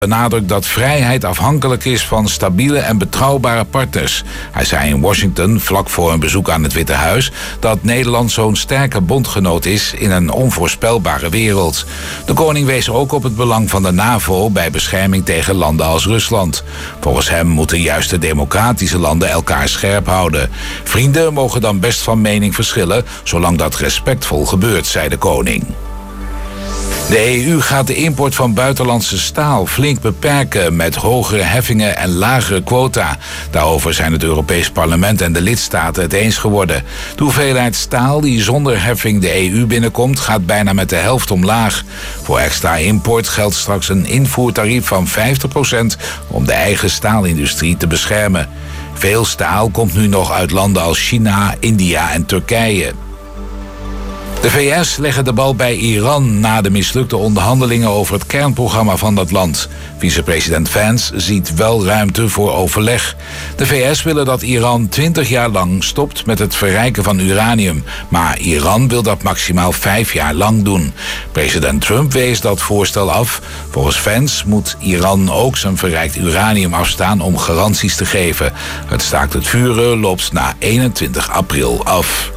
benadrukt dat vrijheid afhankelijk is van stabiele en betrouwbare partners. Hij zei in Washington, vlak voor een bezoek aan het Witte Huis, dat Nederland zo'n sterke bondgenoot is in een onvoorspelbare wereld. De koning wees ook op het belang van de NAVO bij bescherming tegen landen als Rusland. Volgens hem moeten juist de democratische landen elkaar scherp houden. Vrienden mogen dan best van mening verschillen, zolang dat respectvol gebeurt, zei de koning. De EU gaat de import van buitenlandse staal flink beperken met hogere heffingen en lagere quota. Daarover zijn het Europees Parlement en de lidstaten het eens geworden. De hoeveelheid staal die zonder heffing de EU binnenkomt gaat bijna met de helft omlaag. Voor extra import geldt straks een invoertarief van 50% om de eigen staalindustrie te beschermen. Veel staal komt nu nog uit landen als China, India en Turkije. De VS leggen de bal bij Iran na de mislukte onderhandelingen over het kernprogramma van dat land. Vicepresident Vance ziet wel ruimte voor overleg. De VS willen dat Iran 20 jaar lang stopt met het verrijken van uranium. Maar Iran wil dat maximaal 5 jaar lang doen. President Trump wees dat voorstel af. Volgens Vance moet Iran ook zijn verrijkt uranium afstaan om garanties te geven. Het staakt het vuren loopt na 21 april af.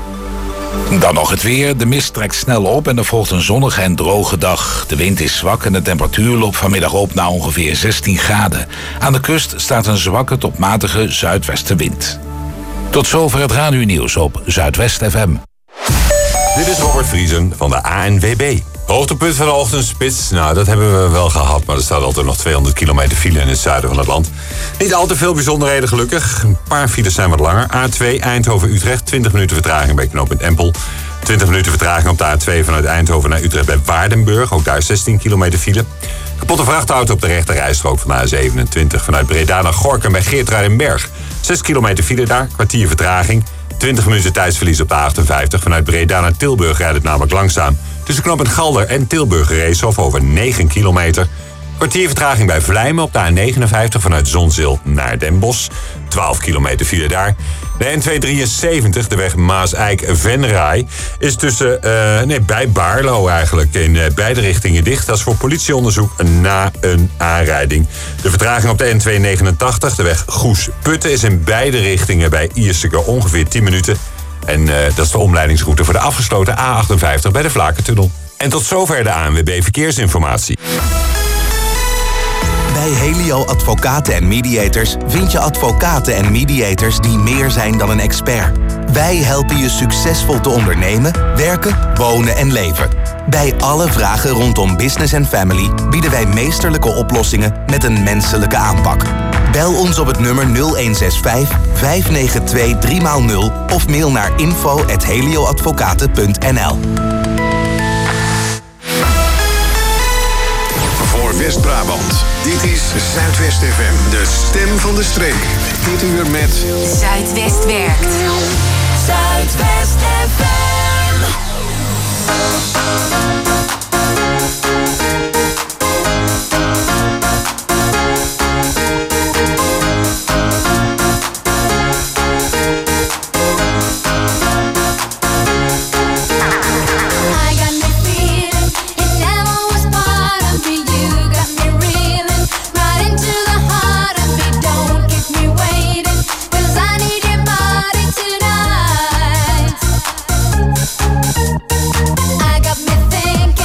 Dan nog het weer. De mist trekt snel op en er volgt een zonnige en droge dag. De wind is zwak en de temperatuur loopt vanmiddag op naar ongeveer 16 graden. Aan de kust staat een zwakke tot matige zuidwestenwind. Tot zover het radionieuws op Zuidwest FM. Dit is Robert Vriesen van de ANWB. Hoogtepunt van de ochtendspits, nou dat hebben we wel gehad, maar er staat altijd nog 200 kilometer file in het zuiden van het land. Niet al te veel bijzonderheden gelukkig. Een paar files zijn wat langer. A2 Eindhoven-Utrecht, 20 minuten vertraging bij knooppunt Empel. 20 minuten vertraging op de A2 vanuit Eindhoven naar Utrecht bij Waardenburg. Ook daar 16 kilometer file. Kapotte vrachtauto op de rechter rijstrook van de A27 vanuit Breda naar Gorinchem bij Geertruidenberg. 6 kilometer file daar, kwartier vertraging. 20 minuten tijdsverlies op de A58 vanuit Breda naar Tilburg rijdt het namelijk langzaam. Tussen knooppunt Galder en Tilburg Reeshof over 9 kilometer. Kwartier vertraging bij Vlijmen op de A59 vanuit Zonzeel naar Den Bosch. 12 kilometer file daar. De N273, de weg Maaseik-Venray, is bij Baarlo eigenlijk in beide richtingen dicht. Dat is voor politieonderzoek na een aanrijding. De vertraging op de N289, de weg Goes-Putten, is in beide richtingen bij Ierseke ongeveer 10 minuten. En dat is de omleidingsroute voor de afgesloten A58 bij de Vlakentunnel. En tot zover de ANWB Verkeersinformatie. Bij Helio Advocaten en Mediators vind je advocaten en mediators die meer zijn dan een expert. Wij helpen je succesvol te ondernemen, werken, wonen en leven. Bij alle vragen rondom business en family bieden wij meesterlijke oplossingen met een menselijke aanpak. Bel ons op het nummer 0165 592 3x0 of mail naar info@helioadvocaten.nl. Voor West-Brabant, dit is Zuidwest FM, de stem van de streek. Dit uur met Zuidwest werkt. Zuidwest FM. I got me thinking.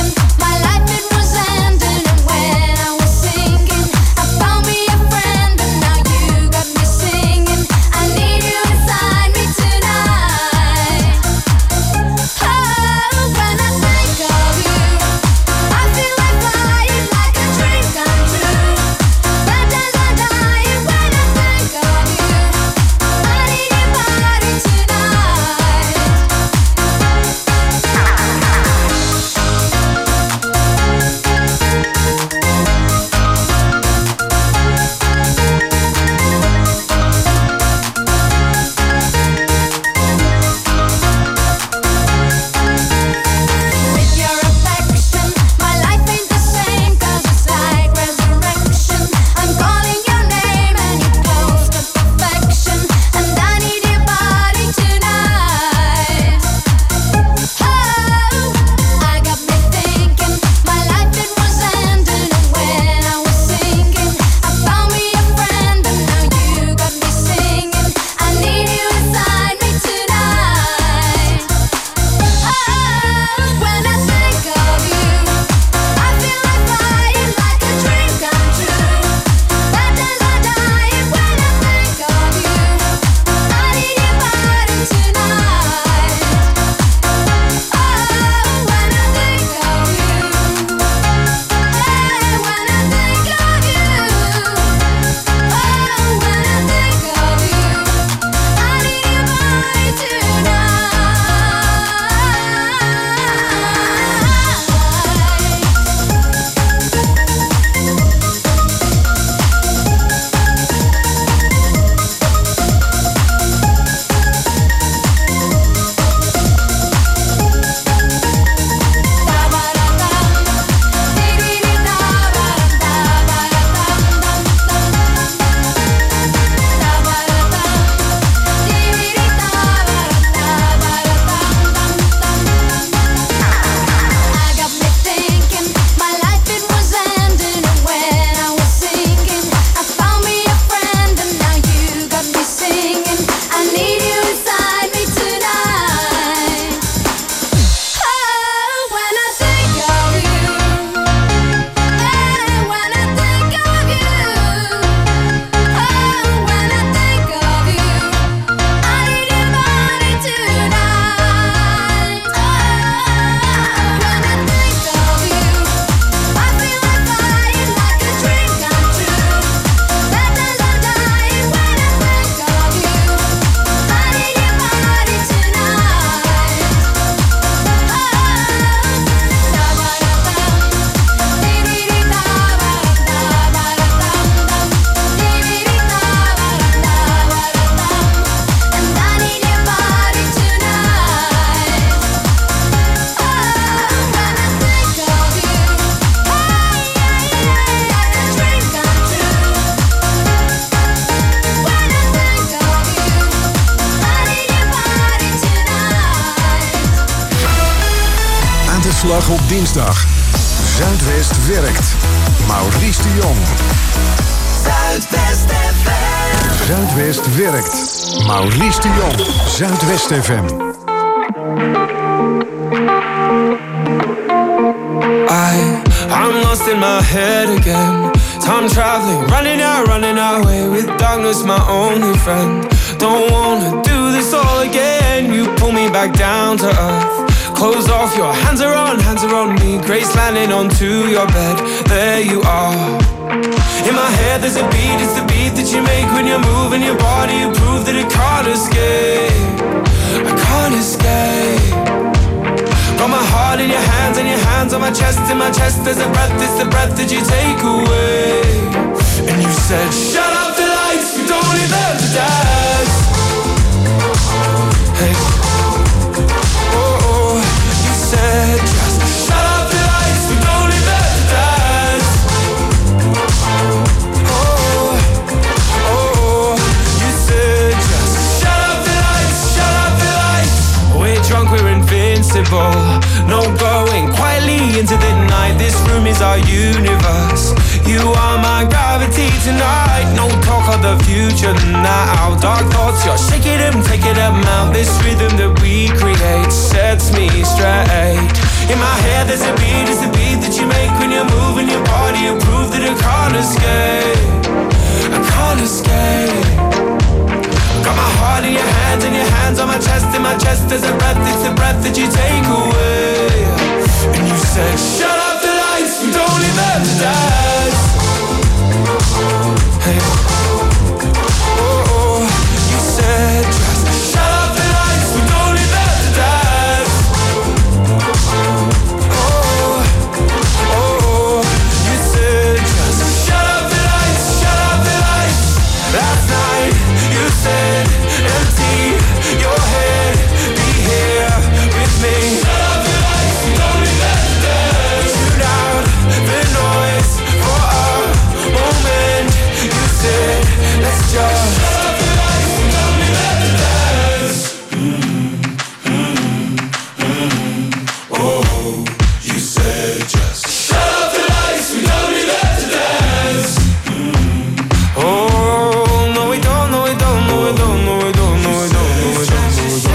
Uitslag op dinsdag. Zuidwest werkt. Maurice de Jong. Zuidwest FM. Zuidwest werkt. Maurice de Jong. Zuidwest FM. I'm lost in my head again. Time traveling, running away with darkness, my only friend. Don't wanna do this all again. You pull me back down to earth. Close off, your hands are on me. Grace landing onto your bed. There you are. In my head there's a beat, it's the beat that you make when you're moving your body. You prove that it can't escape. I can't escape. Got my heart in your hands and your hands on my chest. In my chest there's a breath, it's the breath that you take away. And you said, shut up the lights, we don't need them to dance. Hey, oh, you said, just shut up the lights, we don't need them to dance. Oh, you said, just shut up the lights, shut up the lights. We're drunk, we're invincible. No going quietly into the night. This room is our universe. You are my gravity tonight. No talk of the future now. Dark thoughts, you're shaking them, taking them out. This rhythm that we create sets me straight. In my head there's a beat, it's the beat that you make when you're moving your body. You prove that I can't escape. I can't escape. Got my heart in your hands and your hands on my chest. In my chest there's a breath, it's the breath that you take away. And you said, shut up the lights, we don't need them to dance. Hey, oh, you said, just shut up the lights, we don't need them to dance. Oh, you said, just shut up the lights, shut up the lights. Last night you said, empty your head, be here with me. Shut up the lights, we don't need them to dance. Tune out the noise for a moment. You said, let's just shut up the lights, we don't need them to dance. Oh, you said just shut up the lights, we don't need them to dance. Oh, no we don't, no we don't, no we don't, no we don't, no we don't, no we don't, no we don't.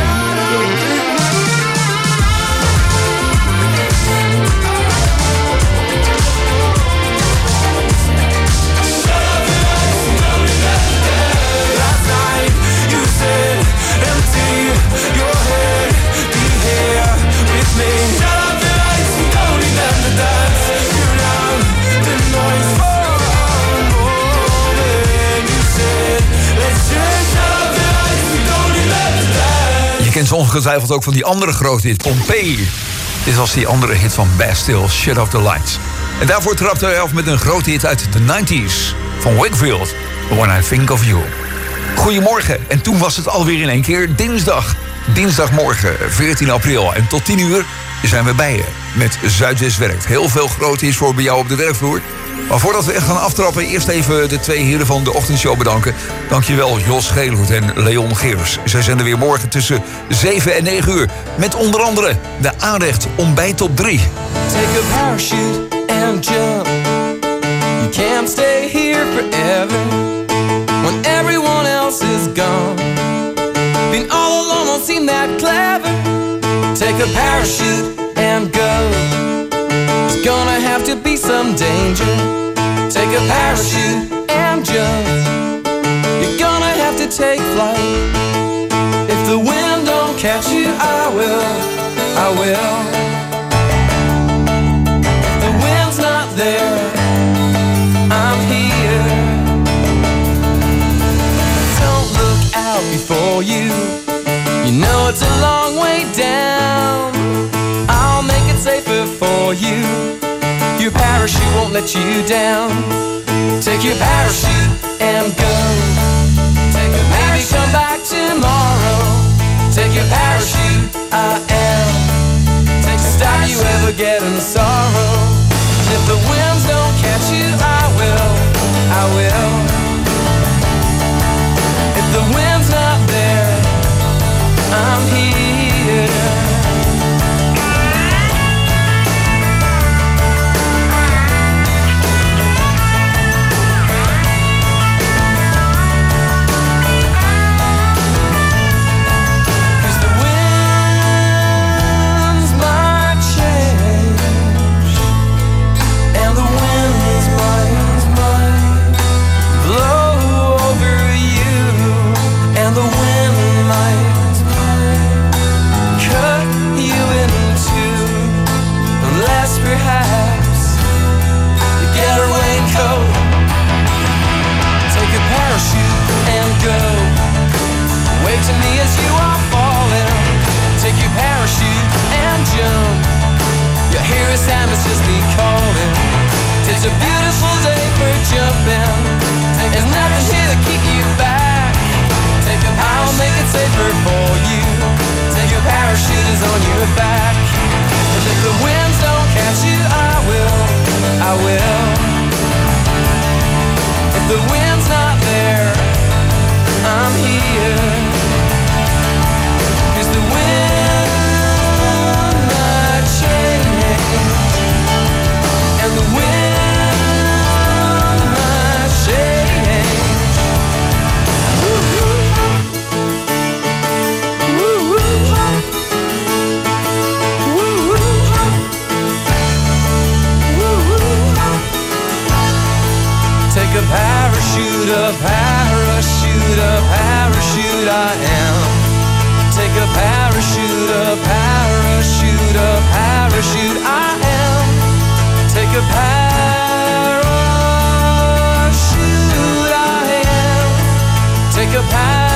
Last night you said, empty your head, be here with me. Shut up the lights, we don't need them to dance. Tune out the noise for a moment. You said, let's just shut up the lights, we don't need them to dance. Je kent ze ongetwijfeld ook van die andere grote hit, Pompeii. Dit was die andere hit van Bastille, Shut Off The Lights. En daarvoor trapte hij af met een grote hit uit de 90s van Wakefield, When I Think Of You. Goedemorgen, en toen was het alweer in één keer dinsdag. Dinsdagmorgen, 14 april. En tot 10 uur zijn we bij je met Zuidwest Werkt. Heel veel grote hits voor bij jou op de werkvloer. Maar voordat we echt gaan aftrappen, eerst even de twee heren van de ochtendshow bedanken. Dankjewel Jos Geelhoed en Leon Geers. Zij zijn er weer morgen tussen 7 en 9 uur. Met onder andere de Aanrecht ontbijt op 3. Take a parachute and jump. You can't stay here forever when everyone else is gone. Being all alone won't seem that clever. Take a parachute and go. There's gonna have to be some danger. Take a parachute and jump. You're gonna have to take flight. If the wind don't catch you, I will. If the wind's not there, I'm here. Don't look out before you. You know it's a long way down. I'll make it safer for you. Your parachute won't let you down. Take your parachute and go. Take a maybe come back tomorrow. Take your parachute, I am. Take to stop you ever getting sorrow. And if the winds don't catch you, I will. If the wind's not there, I'm here. Lewis Hamilton's be calling. It's a beautiful day for jumping. There's nothing here to keep you back. I'll make it safer for you. Take your parachute is on your back. And if the winds don't catch you, I will. If the wind's not there, I'm here. 'Cause the wind might change, and the wind might change. Take a parachute, a parachute, a parachute I am. Take a parachute, a parachute, a parachute I am. Take a parachute I am. Take a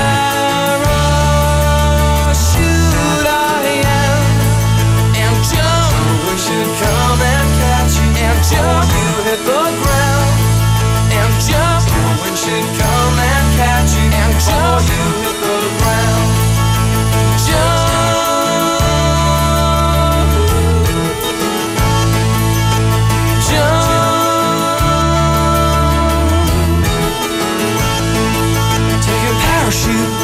parachute I am. And jump, we should come and catch you. And jump, you hit the ground. And jump, we should come and catch you. And jump, you hit the ground. Jump, jump. Take your parachute.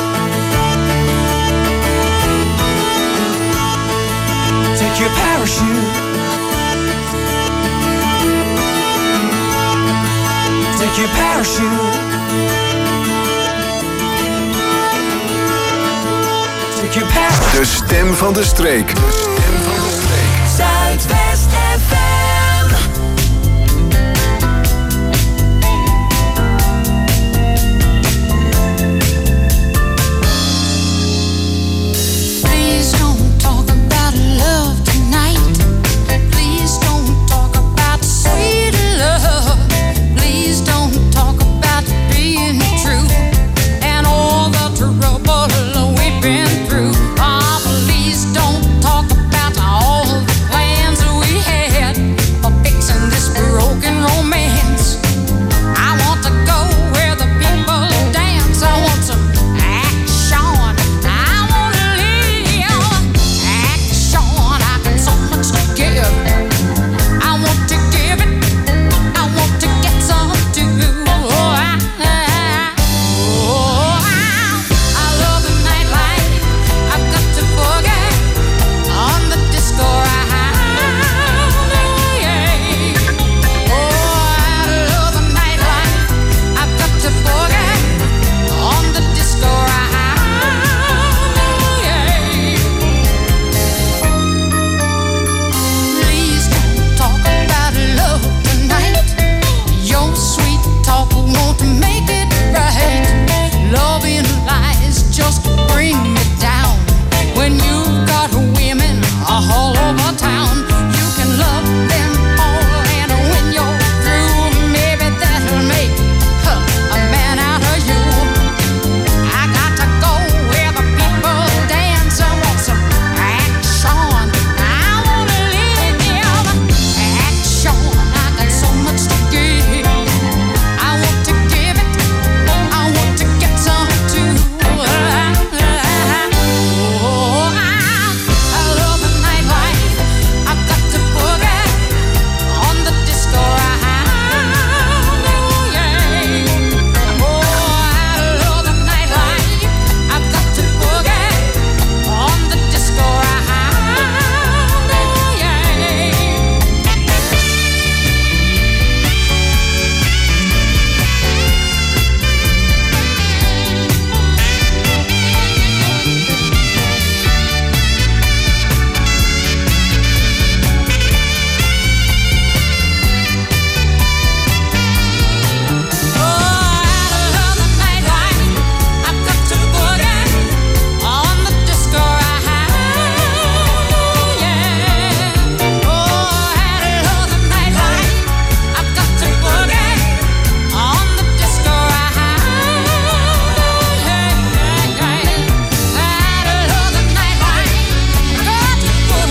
Take your parachute. Take your parachute. Take your parachute. De stem van de streek. De stem van de streek. Zuidwest FM. Please don't talk about love tonight. Please don't talk about sweet love. Please don't talk about being true and all the trouble we've been through. Please don't talk about all the plans we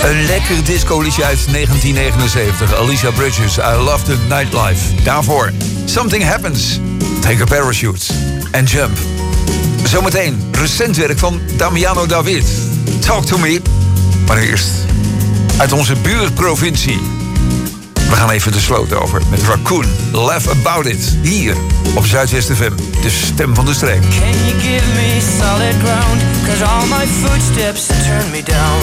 Een lekker disco-liedje uit 1979. Alicia Bridges, I Love the Nightlife. Daarvoor Something Happens, Take a Parachute en Jump. Zometeen recent werk van Damiano David, Talk to Me. Maar eerst uit onze buurprovincie. We gaan even de sloot over met Raccoon, Laugh About It. Hier op Zuidwest FM, de stem van de streek. Can you give me solid ground? Cause all my footsteps turn me down.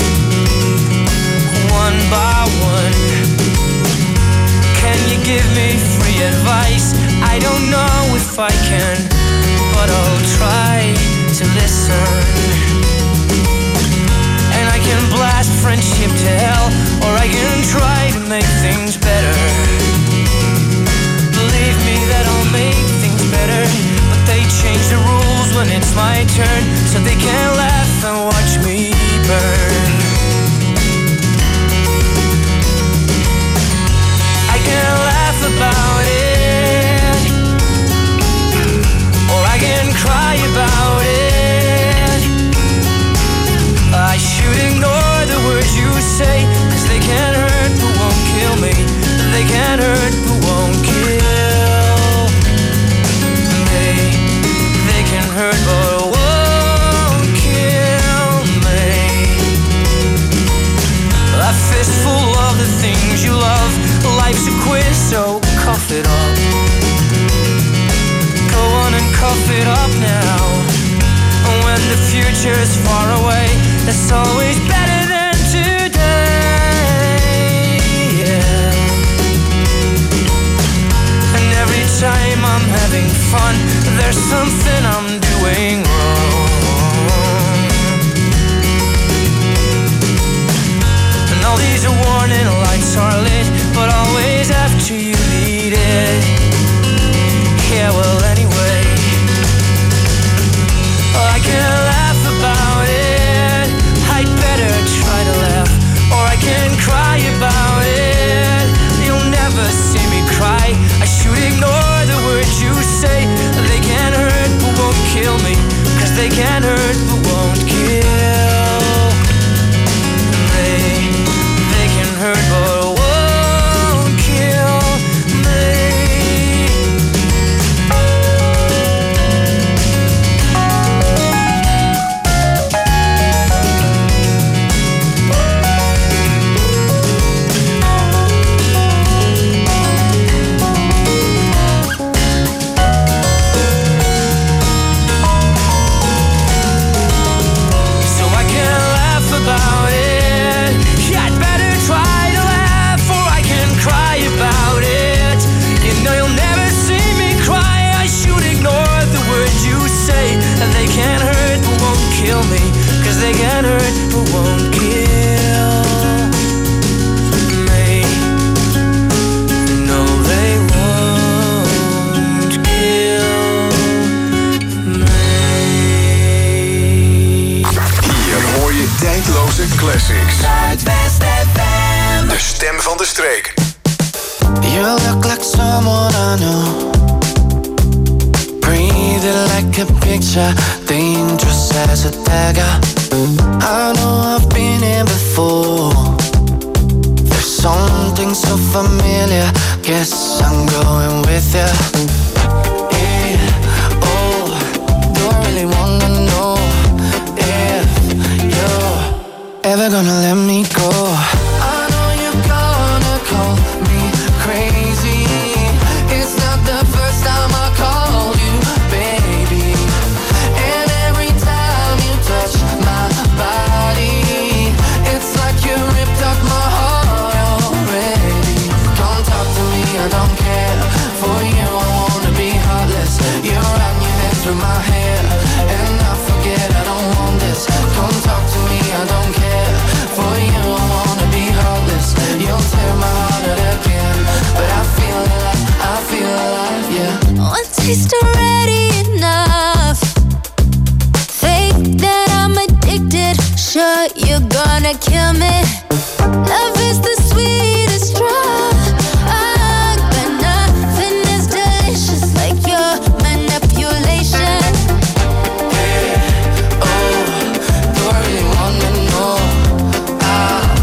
One by one. Can you give me free advice? I don't know if I can, but I'll try to listen. And I can blast friendship to hell, or I can try to make things better. Believe me that I'll make things better, but they change the rules when it's my turn, so they can laugh and watch me burn. I can laugh about it, or I can cry about it. I should ignore the words you say, cause they can't hurt but won't kill me. They can't hurt but won't kill me. They can hurt but won't kill me. A fistful of the things you love. Life's a quiz, so cough it up. Go on and cough it up now. When the future is far away, it's always better than today, yeah. And every time I'm having fun, there's something I'm doing wrong. And all these warning lights are lit, but always after you need it. Yeah, well, anyway, I can laugh about it. I'd better try to laugh, or I can cry about it. You'll never see me cry. I should ignore the words you say. They can't hurt but won't kill me, cause they can't hurt but won't kill me. They can hurt but won't kill me. About it, I'd better try to laugh, or I can cry about it. You know you'll never see me cry. I should ignore the words you say. They can't hurt but won't kill me, cause they can't hurt but won't kill me. No, they won't kill me. Hier hoor je tijdloze classics. Zuidwest FM. De stem van de streek. You look like someone I know. Breathing like a picture, dangerous as a dagger. I know I've been here before. There's something so familiar. Guess I'm going with you. Yeah, oh, don't really wanna know if you're ever gonna let me go. I know you're gonna call me crazy. It's not the first time I called you baby. And every time you touch my body, it's like you ripped up my heart already. Don't talk to me, I don't care. For you I wanna be heartless. You run your head through my hair, and I forget I don't want this. Don't talk to me, I don't care. For you I wanna be heartless. You'll tear my heart out again, but I feel alive, yeah. One taste already enough. Think that I'm addicted. Sure, you're gonna kill me. Love is the sweetest drug, but nothing is delicious like your manipulation. Hey, oh, do I really wanna know?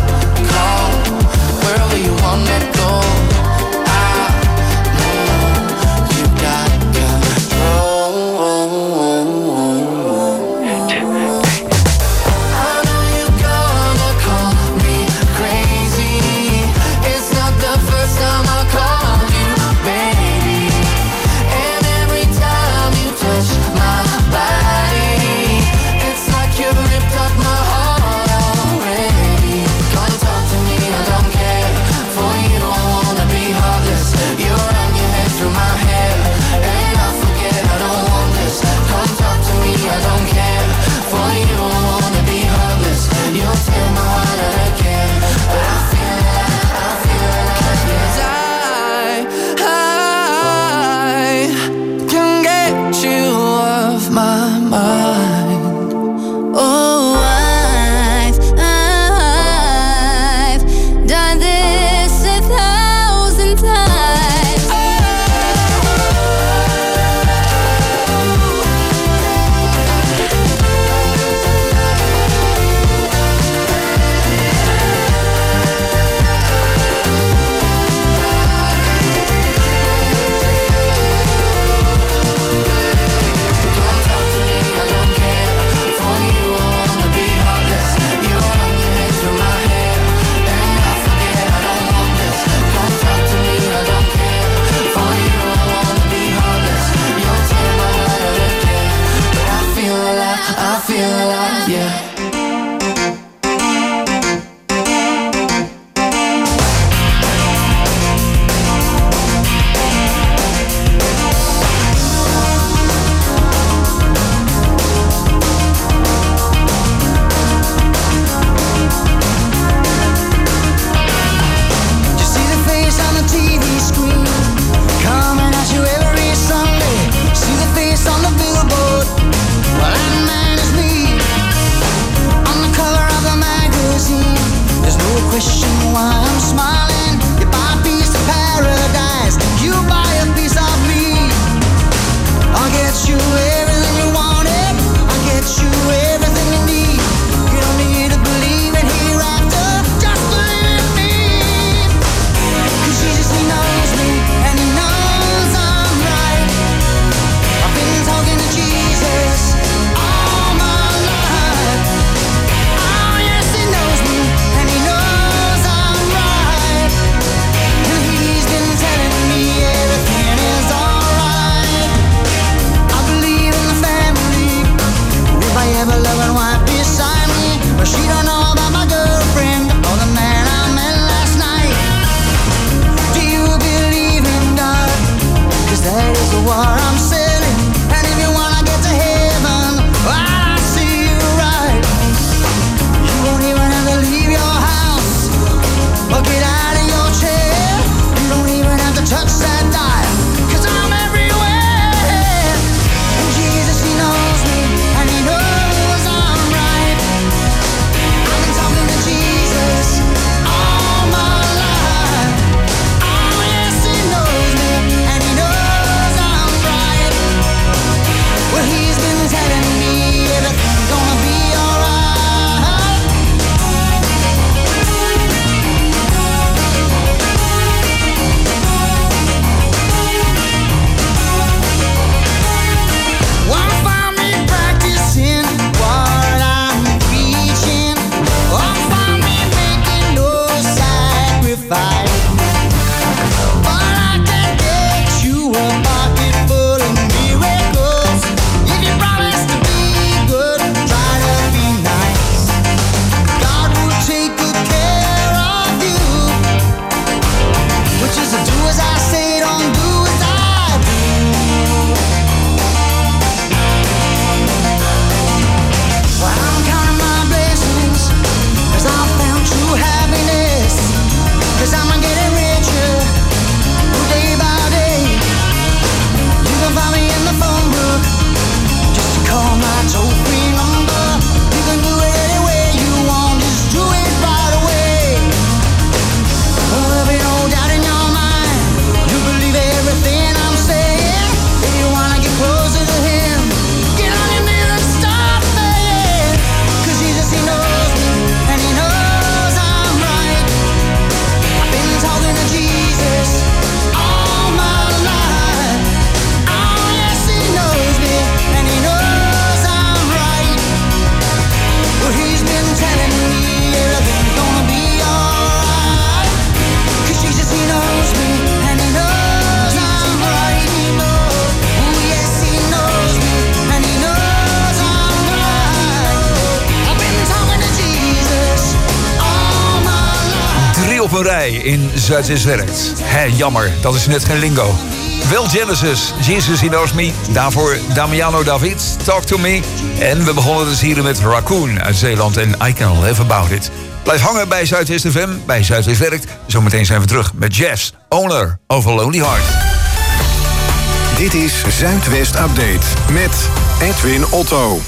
een rij in Zuidwest-Werkt. Jammer, dat is net geen lingo. Wel Genesis, Jesus He Knows Me. Daarvoor Damiano David, Talk To Me. En we begonnen dus hier met Raccoon uit Zeeland en I Can Live About It. Blijf hangen bij Zuidwest FM, bij Zuidwest-Werkt. Zometeen zijn we terug met Jazz, Owner of a Lonely Heart. Dit is Zuidwest Update met Edwin Otto.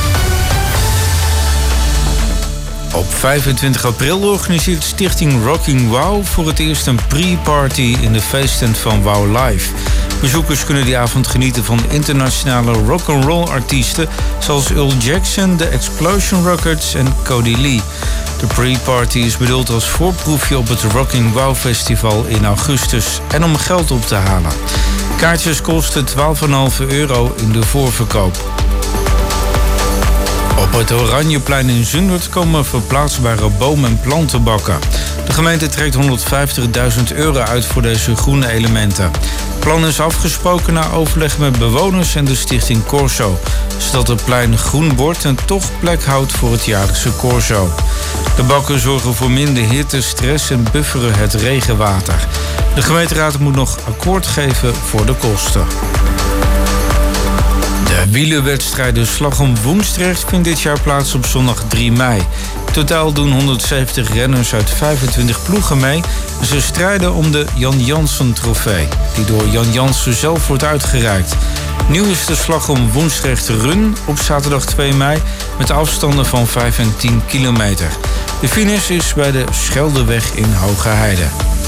Op 25 april organiseert Stichting Rocking Wow voor het eerst een pre-party in de feesttent van Wow Live. Bezoekers kunnen die avond genieten van internationale rock'n'roll artiesten zoals Earl Jackson, The Explosion Records en Cody Lee. De pre-party is bedoeld als voorproefje op het Rocking Wow Festival in augustus en om geld op te halen. Kaartjes kosten €12,5 in de voorverkoop. Op het Oranjeplein in Zundert komen verplaatsbare boom- en plantenbakken. De gemeente trekt €150.000 uit voor deze groene elementen. Het plan is afgesproken na overleg met bewoners en de stichting Corso, zodat het plein groen wordt en toch plek houdt voor het jaarlijkse Corso. De bakken zorgen voor minder hitte, stress en bufferen het regenwater. De gemeenteraad moet nog akkoord geven voor de kosten. De wielerwedstrijden Slag om Woensdrecht vindt dit jaar plaats op zondag 3 mei. In totaal doen 170 renners uit 25 ploegen mee. Ze strijden om de Jan Jansen trofee, die door Jan Jansen zelf wordt uitgereikt. Nieuw is de Slag om Woensdrecht Run op zaterdag 2 mei... met afstanden van 5 en 10 kilometer. De finish is bij de Scheldeweg in Hoge Heide.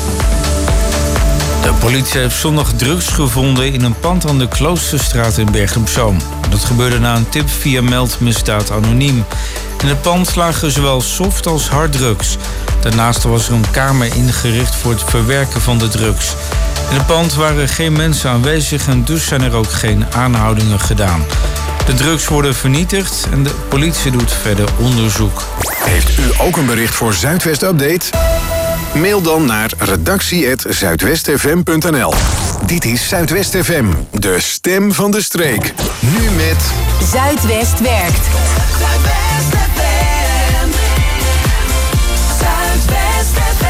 De politie heeft zondag drugs gevonden in een pand aan de Kloosterstraat in Bergen op Zoom. Dat gebeurde na een tip via Meldmisdaad Anoniem. In het pand lagen zowel soft als harddrugs. Daarnaast was er een kamer ingericht voor het verwerken van de drugs. In het pand waren geen mensen aanwezig en dus zijn er ook geen aanhoudingen gedaan. De drugs worden vernietigd en de politie doet verder onderzoek. Heeft u ook een bericht voor Zuidwest Update? Mail dan naar redactie@zuidwestfm.nl. Dit is Zuidwest FM, de stem van de streek. Nu met Zuidwest werkt. Zuidwest FM. Zuidwest FM.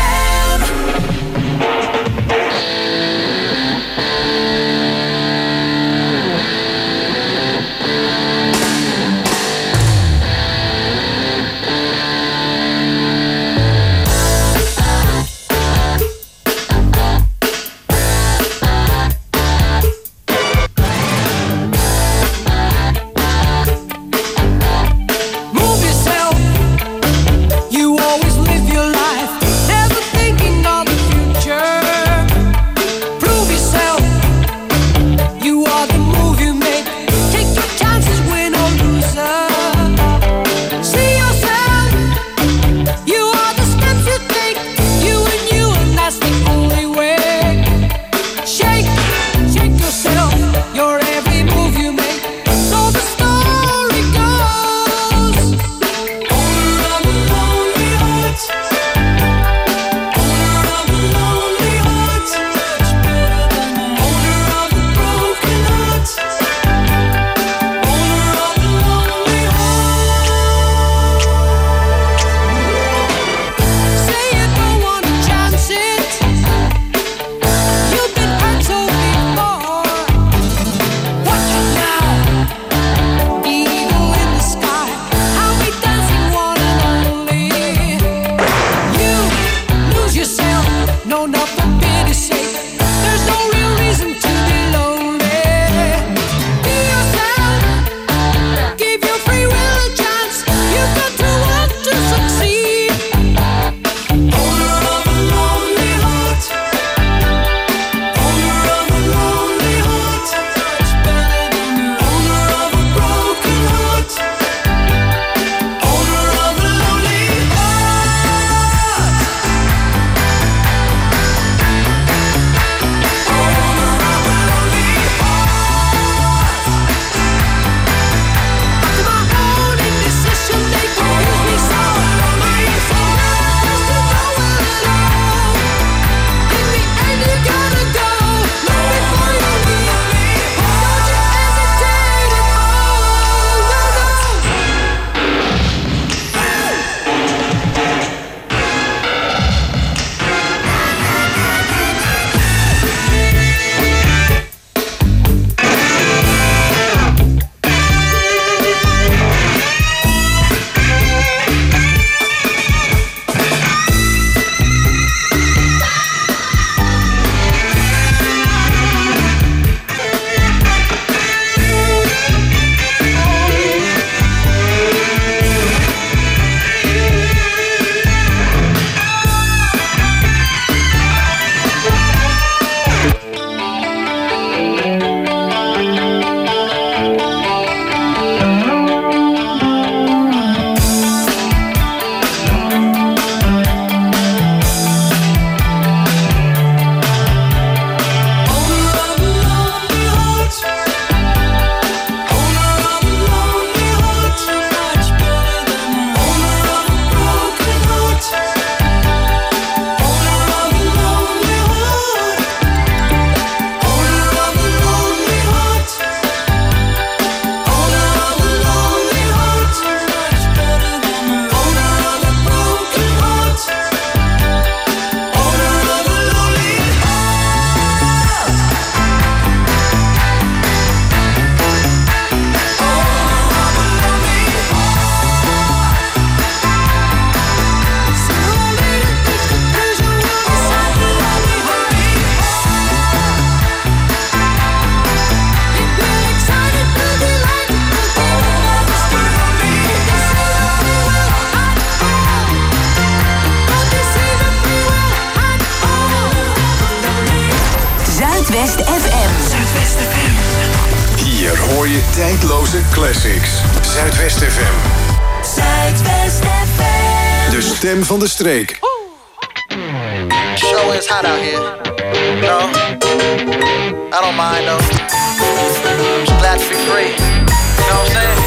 hoor je tijdloze classics. Zuidwest FM. Zuidwest FM. De stem van de streek. Show is hot out here. No, I don't mind though. I'm just glad to be free. You know what I'm saying?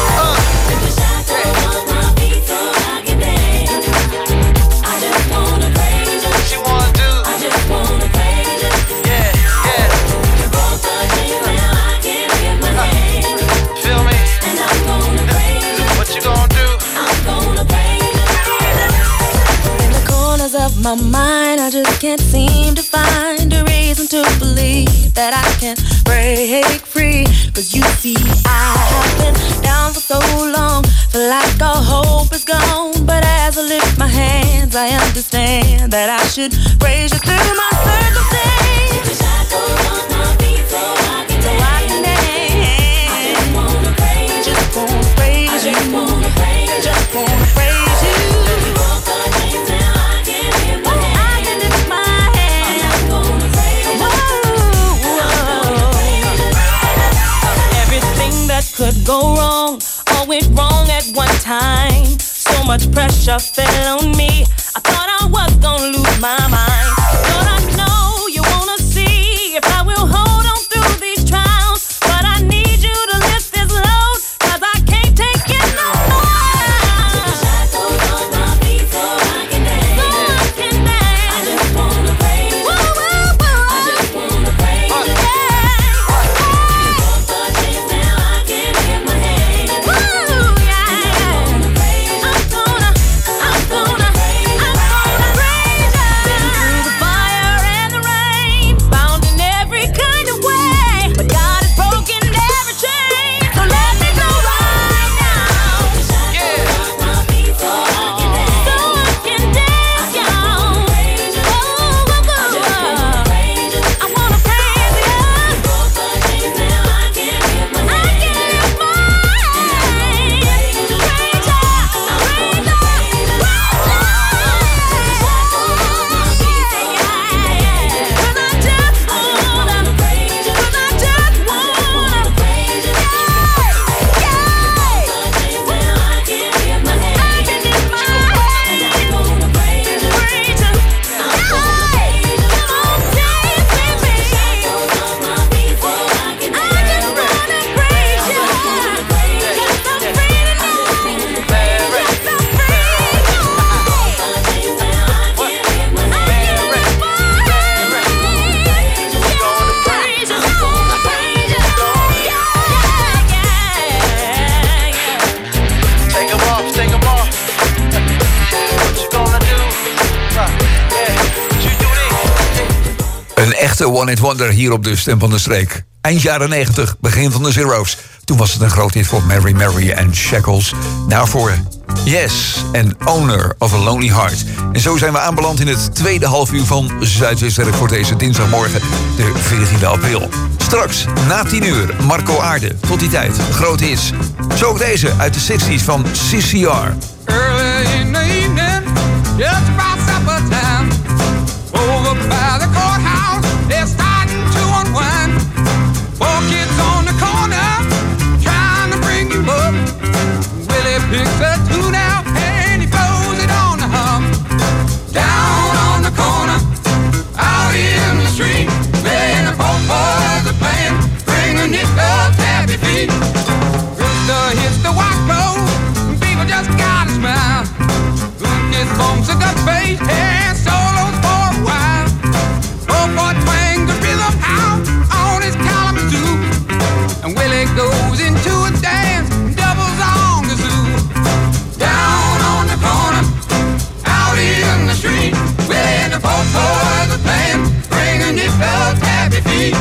What you wanna do? Yeah, yeah. Feel me? What you gonna do? In the corners of my mind, I just can't seem to find a reason to believe that I can break free. Cause you see, I have been down for so long, feel like all hope is gone. But as I lift my hands, I understand that I should praise you through my circumstance. Just wanna praise you. Just wanna praise you. Could go wrong, all went wrong at one time. So much pressure fell on me, I thought I was gonna lose my mind. But I know you wanna see if I will hold on through these trials. But I need you to lift this load, cause I can't take it no more. One-hit wonder hier op de stem van de streek. Eind jaren 90, begin van de Zero's. Toen was het een groot hit voor Mary Mary en Shackles. Daarvoor Yes en Owner of a Lonely Heart. En zo zijn we aanbeland in het tweede halfuur van Zuidwestwerk voor deze dinsdagmorgen, de 14e april. Straks, na 10 uur, Marco Aarde. Tot die tijd, groot hits. Zo ook deze uit de 60s van CCR. Early in the evening, just about supper time. Over by the courthouse, they're starting to unwind. 4 kids on the corner, trying to bring you up. Willie picks a tune out and he blows it on the hum. Down on the corner, out in the street, playing the poor boys are playing, bringing it up happy feet. Rooster hits the white road, people just gotta smile. Look his bumps at the face and solos for a while. Oh boy, twang the rhythm out on his Kalamazoo, and Willie goes into a dance, doubles on the zoo. Down on the corner, out in the street, Willie and the poor boys are playing, bringing it up happy feet.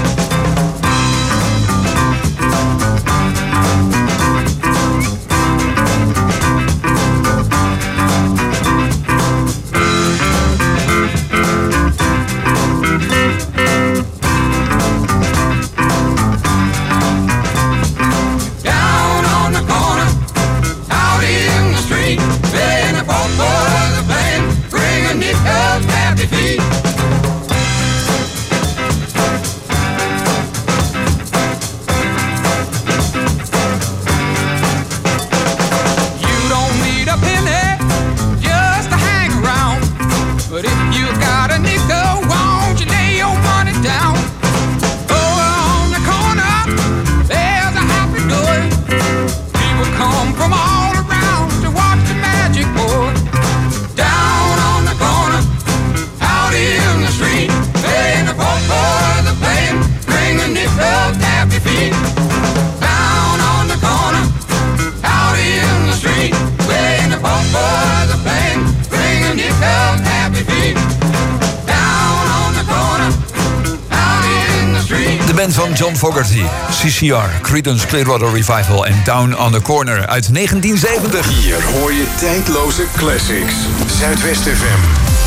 John Fogerty, CCR, Creedence Clearwater Revival en Down on the Corner uit 1970. Hier hoor je tijdloze classics. Zuidwest FM.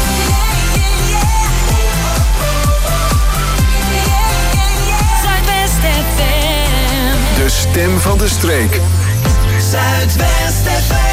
Zuidwest FM. De stem van de streek. Zuidwest FM.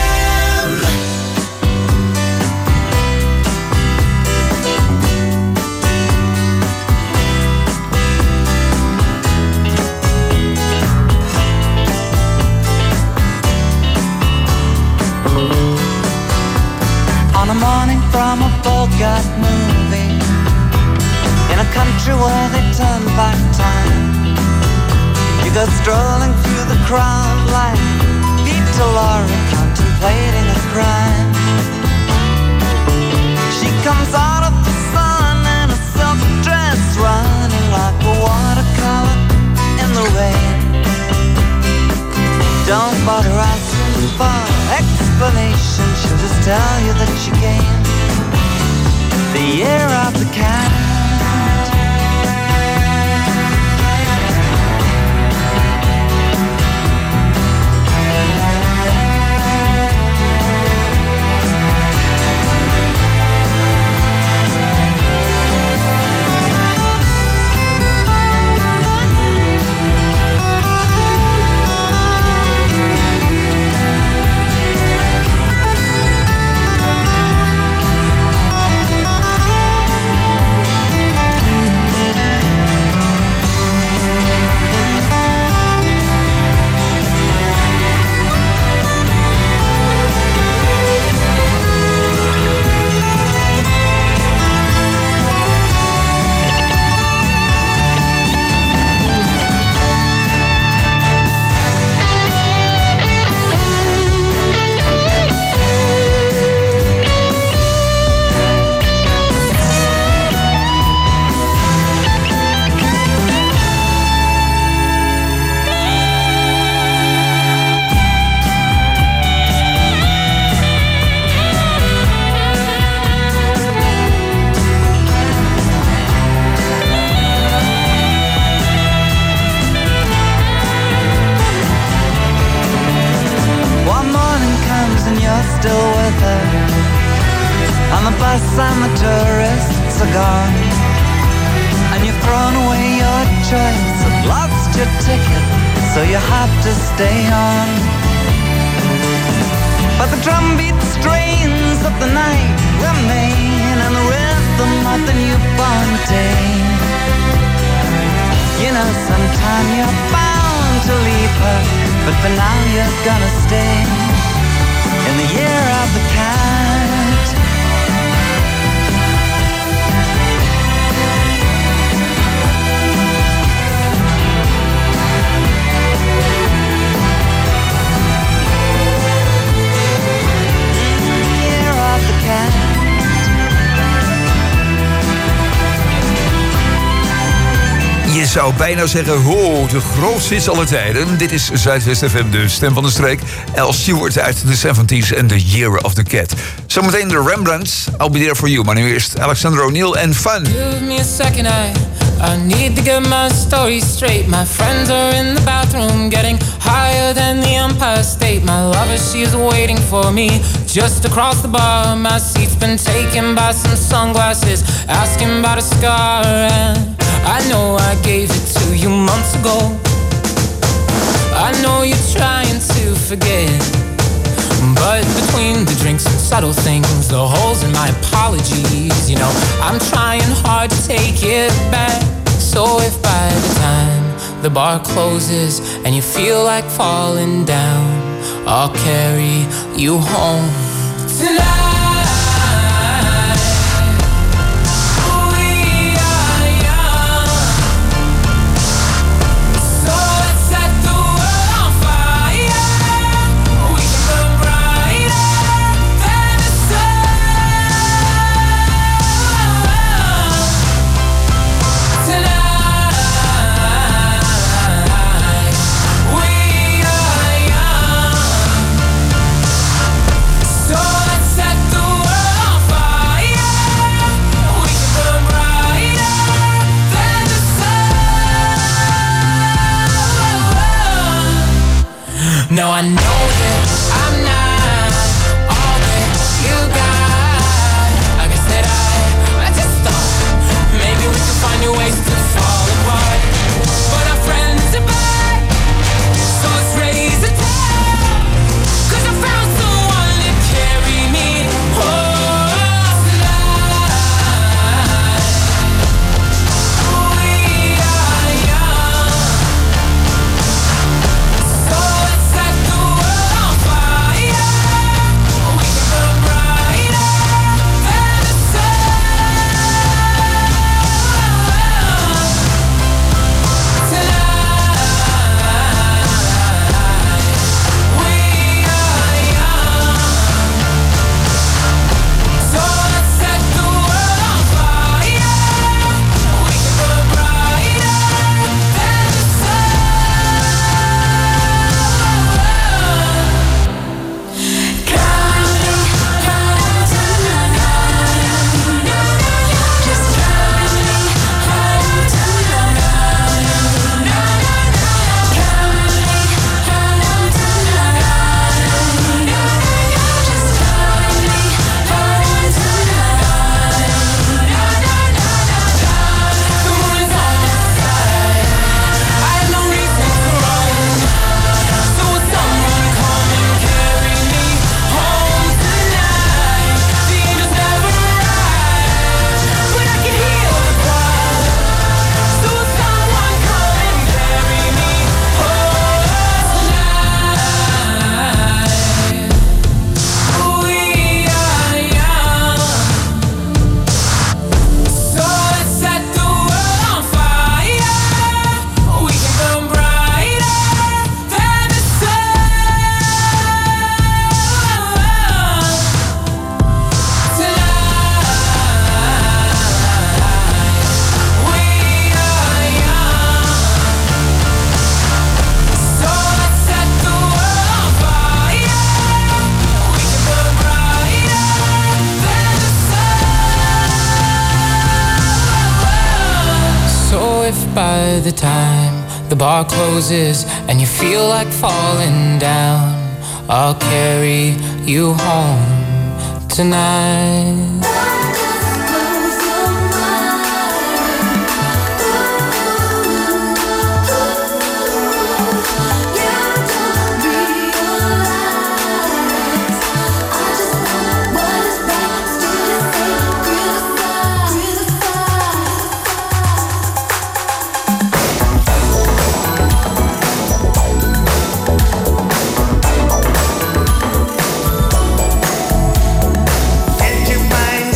On a morning from a Bogart movie, in a country where they turn back time, you go strolling through the crowd like Peter Lorre contemplating a crime. She comes out of the sun in a silk dress, running like a watercolor in the rain. Don't bother asking for explanation, she'll just tell you that she came the year of the cat. And the tourists are gone, and you've thrown away your choice and lost your ticket, so you have to stay on. But the drumbeat strains of the night remain, and the rhythm of the newborn day. You know, sometime you're bound to leave her, but for now you're gonna stay in the year of the cat. Je zou bijna zeggen, de grootste hits aller tijden. Dit is Zuidwest FM, de stem van de streek. Al Stewart uit de 70s en The Year of the Cat. Zometeen de Rembrandts, I'll Be There For You. Maar nu eerst Alexander O'Neal en Fun. Give me a second, I need to get my story straight. My friends are in the bathroom getting higher than the Empire State. My lover, she's waiting for me just across the bar. My seat's been taken by some sunglasses, asking about a scar. And I know I gave it to you months ago. I know you're trying to forget, but between the drinks and subtle things, the holes in my apologies, you know, I'm trying hard to take it back. So if by the time the bar closes and you feel like falling down, I'll carry you home tonight. Set No, I know that I'm not all that you got. I guess that I just thought maybe we could find new ways to fall apart. But our friends are back, so let's raise a toast. 'Cause I found someone to carry me home tonight. We are young, so let's set the world on fire. We can burn brighter than the sun tonight. We are young, so let's set the world on fire. We can burn brighter than the sun. Counting tonight. Just counting The moon is on my side. I have no reason to run. So will someone come and carry me home tonight? The angels never arrive, but I can heal the choir. So will someone come and carry me home tonight? We are young, so let's set the world on fire. We can burn brighter than the sun tonight. We are young, so let's set the world on fire. We can burn brighter than the sun. So if by the time the bar closes and you feel like falling down, I'll carry you home tonight. Can't you find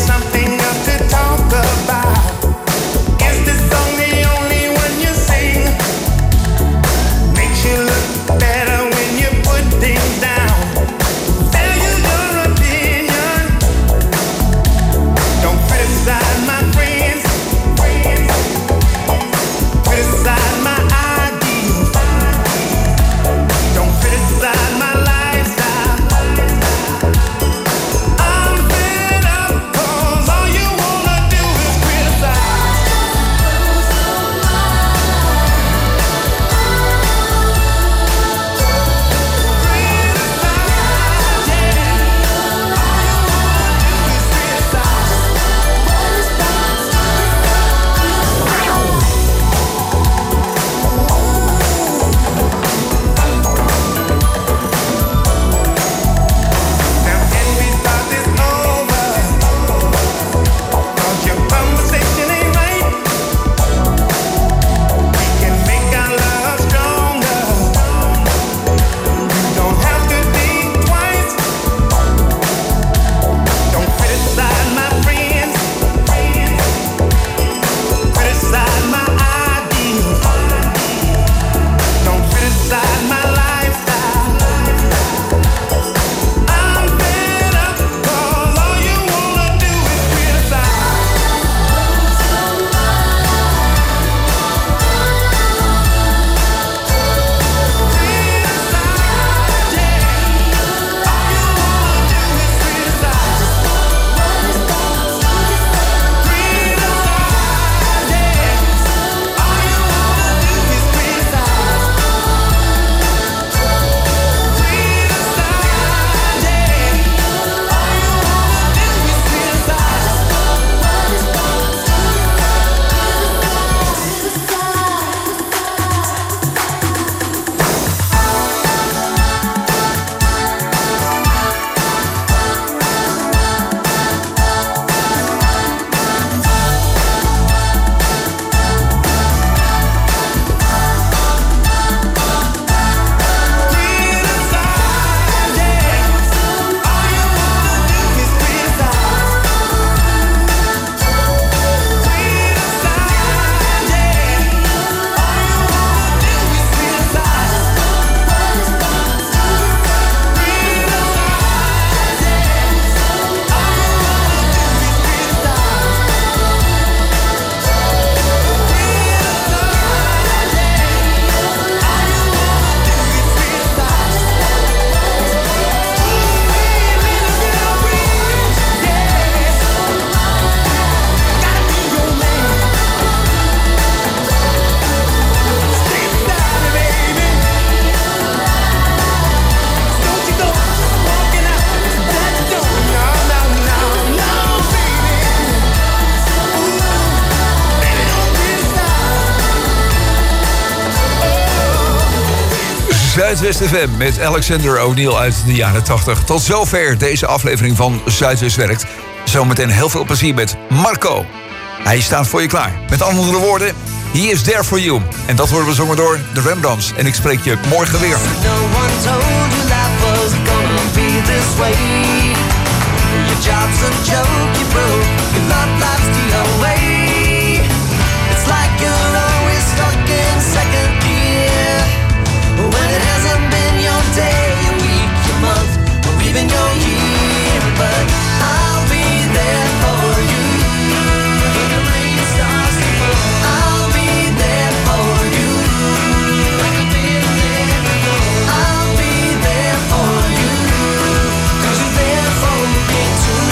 Zuidwest FM met Alexander O'Neal uit de jaren 80. Tot zover deze aflevering van Zuidwest Werkt. Zometeen heel veel plezier met Marco. Hij staat voor je klaar. Met andere woorden, he is there for you. En dat worden we zongen door de Rembrandts. En ik spreek je morgen weer. No one told you life was gonna be this way. Your job's a joke, you broke. Your love life's the away. It's like you're always stuck in second gear. When it hasn't been your day, your week, your month, or even your year. But I'll be there for you. When the rain starts to fall, I'll be there for you. Like I've been there before. I'll be there for you. 'Cause you're there for me too.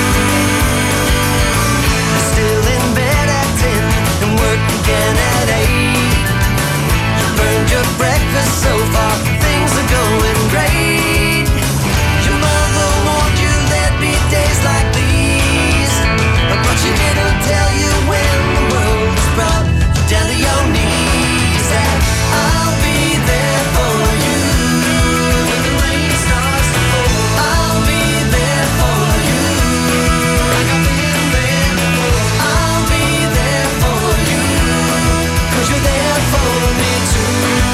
I'm still in bed at 10 and work again at 8. You burned your breakfast so far, things are going great. Your mother warned you there'd be days like these, but she didn't tell you when the world was brought you down to your knees. And I'll be there for you when the rain starts to fall. I'll be there for you like I've been there before. I'll be there for you 'cause you're there for me too.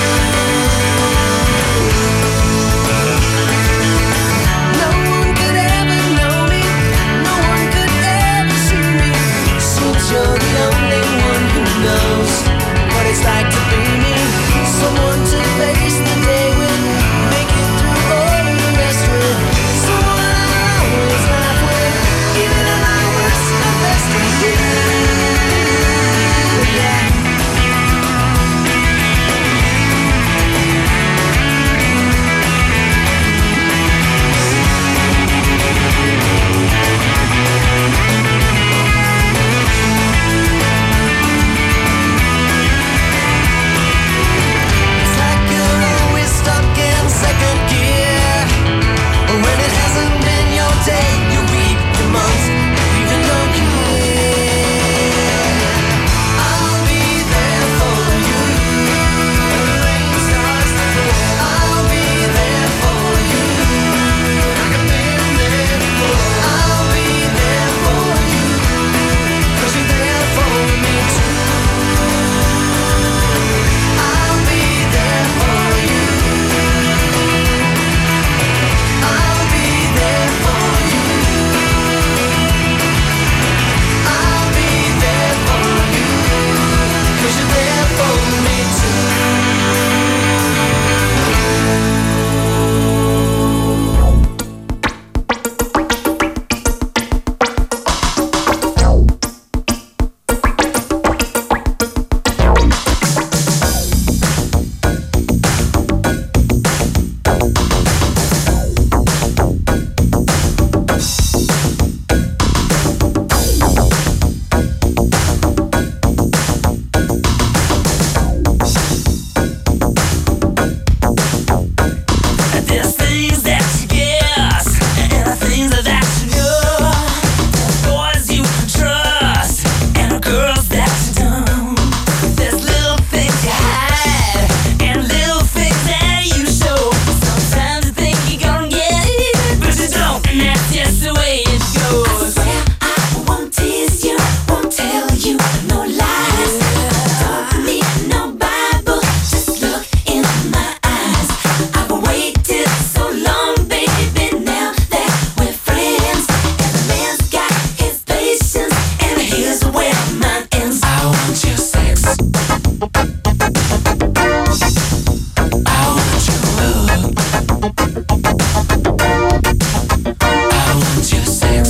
No one could ever know me, no one could ever see me, since you're the only one who knows what it's like to be me. Someone to face the day with, make it through all of the rest with. Someone I'll always laugh with, even at my worst and best with you. Yeah. It's like you're always stuck in second gear. When it hasn't been your day, your week, your month, even your year. I'll be there for you. When the rain starts to fall, I'll be there for you. Like I've been there before. I'll be there for you 'cause you're there for me too. I'll be there for you. I'll be there for you. I'll be there for you 'cause you're there for me too. There's things that you guess, and the things that you know. Boys you can trust, and the girls that you don't. There's little things you hide, and little things that you show. Sometimes you think you're gonna get it, but you don't, and that's just the way it goes. I swear I won't tease you, won't tell you no lies. Don't need no Bible, just look in my eyes. I've waited so long, baby, now that we're friends. And the man's got his patience, and here's where mine ends. I want your sex. I want your love. I want your sex.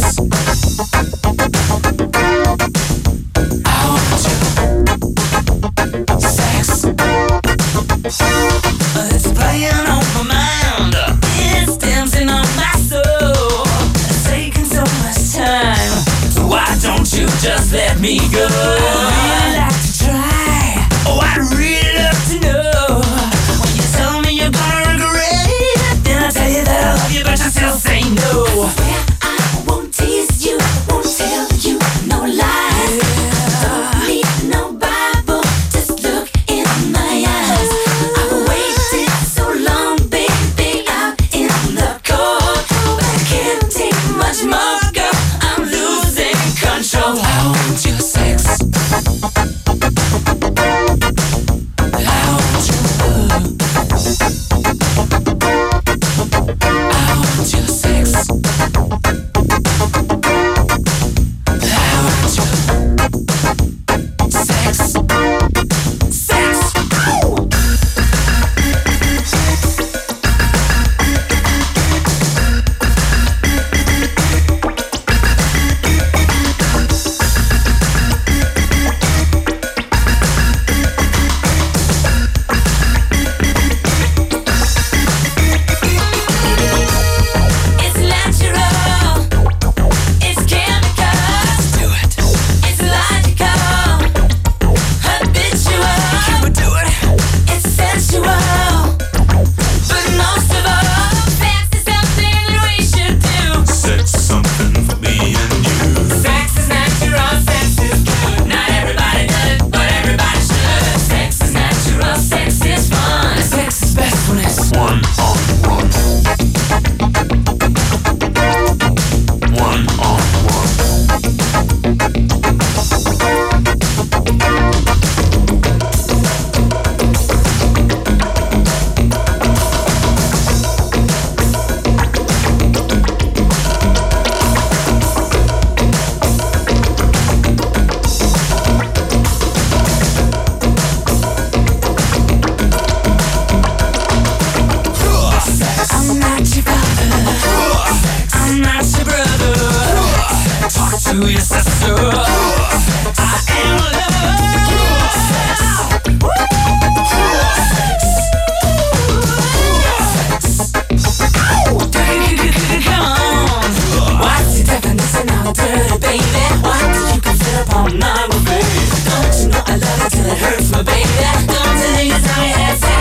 I want your sex. It's playing on my mind. It's dancing on my soul. It's taking so much time. So why don't you just let me go? I'd really like to try. Oh, I'd really love to know. When you tell me you're gonna regret it, then I tell you that I love you, but you still say no. I swear I won't tease you, won't tell you no lies. Don't need no Bible, just look in my eyes. I've waited so long. Don't you know I love it till it hurts, my baby? Don't you think it's how you have sex?